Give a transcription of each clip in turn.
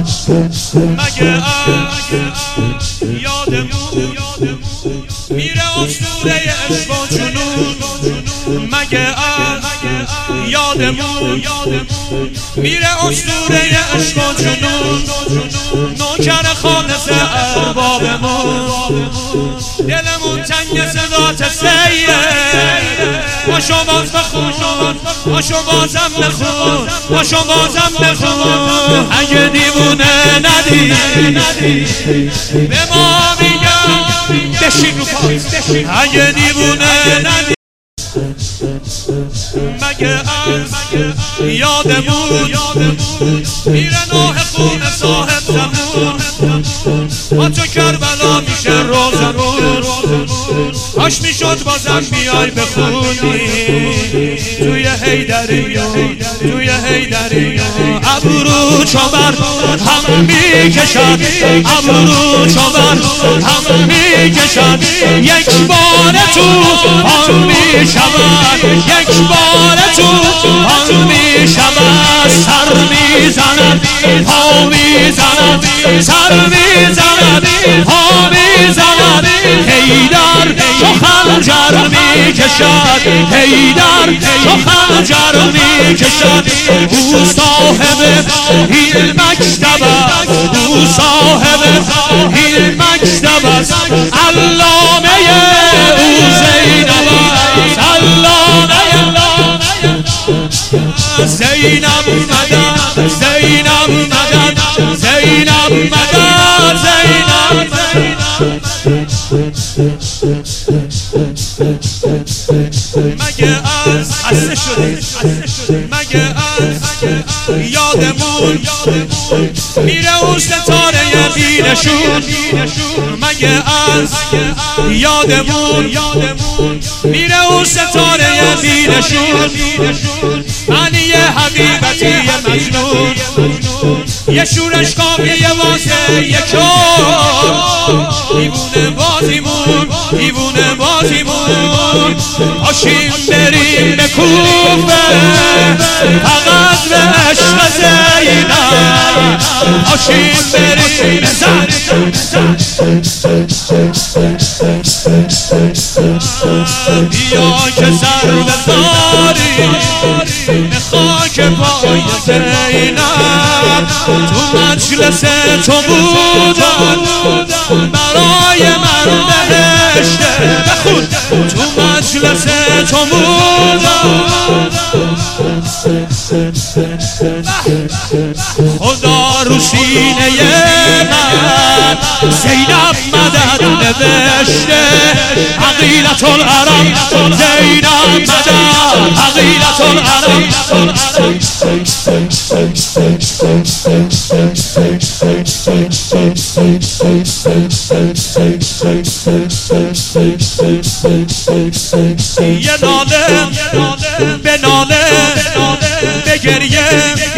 مگه از یادمون میره اسطوره عشق و جنون مگه از یادمون میره اسطوره عشق و جنون نوکر خالص اربابمون دلمون تنگ صدات سیه باشو باز بخون باشو بازم بخون باشو بازم بخون اگه دیوونه ندی به ما میگم بشین رو پاس اگه دیوونه ندی مگه از یادمون میره نوح خون صاحب زمون ما تو کربلا میشه روزمون کاش میشد بازم بیای بخونی توی حیدری ابرو چوبر هم میکشد ابرو چوبر هم میکشد یک بار تو آن میشود یک بار تو آن میشود سر میزند پا میزند سر میزند پا میزند حیدر چو خنجر میکشد حیدر چو خنجر میکشد او صاحب این مکتب است او صاحب این مکتب است علامه او زینب است علامه زینب مدد زینب مدد زینب مدد زینب مگه از خسته شده مگه از یادمون میره اون ستاره بینشون مگه از یادمون میره اون ستاره بینشون معنی حبیبتی مجنون یه شورش کافیه واسه یکون دیوونه بازیمون دیوونه بازیمون پاشیم بریم به کوفه فقط به عشق زینب پاشیم بریم به زن بیا که سر بزاری به خاک پای زینب تو مجلس تو بودم برای من بهشته بخون تو مجلس تو بودم خدا رو سینه من زینب مدد نوشته عقیلة العرب زینب مدد عقیلة العرب یه ناله به ناله به گریه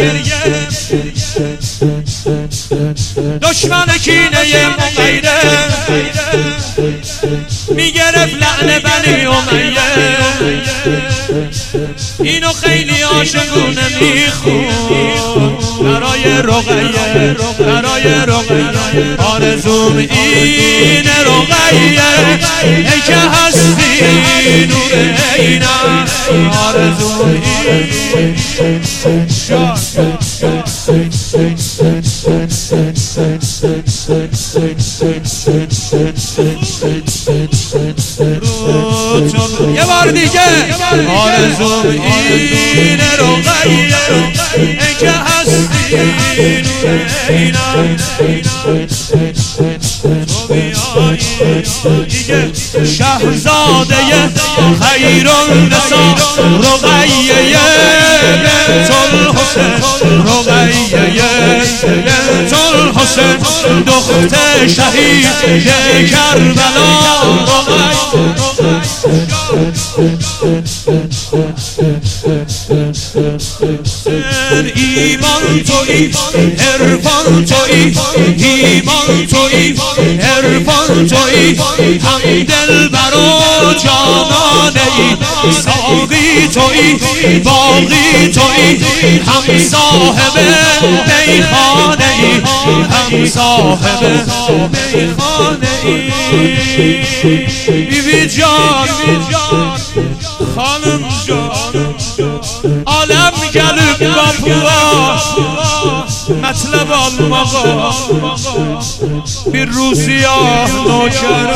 دشمن کینه مغیره میگرفت لعن بنی امیه اینو خیلی عاشقونه میخون برای رقیه برای رقیه آرزوم اینه رقیه ای که هستی نور عینم آرزوم یه بار دیگه آرزوم اینه رقیه ای که هستی نور عینم تو بیایی دیگه شهزاده خیرالنسا رقیه بنت الحسین رقیه بنت الحسین دختر شهید کربلا ایمان تویی عرفان تویی ایمان تویی عرفان تویی هم دلبر و جانانه ای ساقی تویی باقی تویی هم صاحب میخانه ای صاحب میخانه ای بیبی جان خانم جان عالم گلوب باپوا مطلب آلماغا bir روسیا نوکر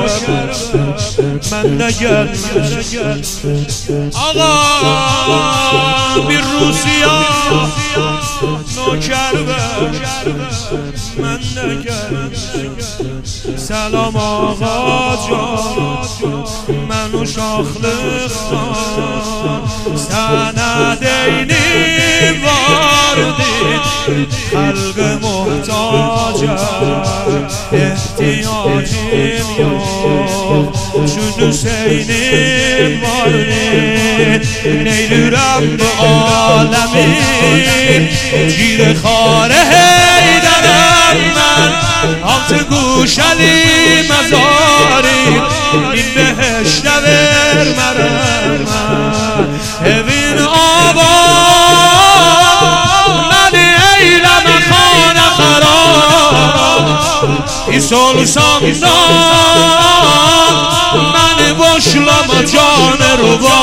من نگل آقا bir روسیا نوکر من نگل سلام آقا جان منو شاخلق سندینی واردید خلق محتاج احتیاجیم yok چون حسینیم واردید نیلورم به عالمین گیر خاره هیدرم من آلت گوش علی مزاری این بهشت ور مرم evin آبا من ایلم خانه خراب ایسول سامدان من باشلم جان رو با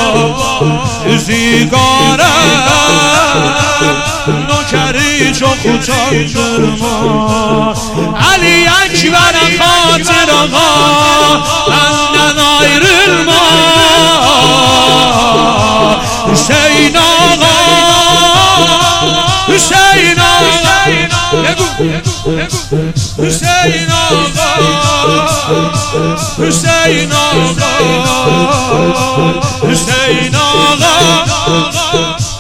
زیگارم نوکری چو خوتان درما علی اکبر خاطر آقا benden ayrılma Hüseyin ağa Hüseyin ağa Hüseyin ağa Hüseyin ağa Hüseyin ağa